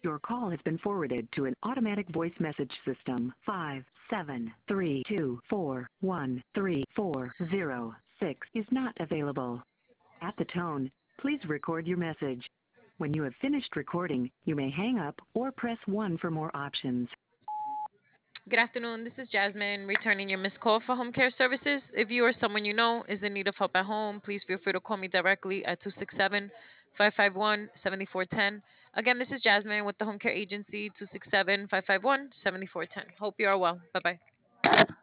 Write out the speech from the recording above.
Your call has been forwarded to an automatic voice message system. 57324134006 is not available. At the tone, please record your message. When you have finished recording, you may hang up or press 1 for more options. Good afternoon. This is Jasmine returning your missed call for home care services. If you or someone you know is in need of help at home, please feel free to call me directly at 267 551 7410. Again, this is Jasmine with the home care agency 267 551 7410. Hope you are well. Bye bye.